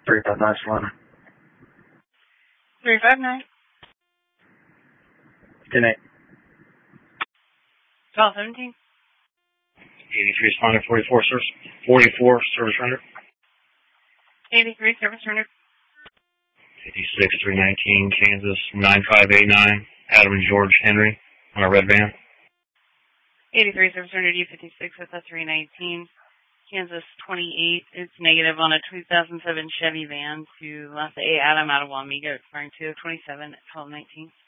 359 Solana. 359. 10-8. 1217. 83 responding, 44 service rendered. 83 service rendered. 56 319 Kansas 9589 Adam and George Henry on a red van. 83 service rendered U56 with a 319. Kansas 28. It's negative on a 2007 Chevy van to Lassa A. Adam out of Wamego, expiring 227 at 1219.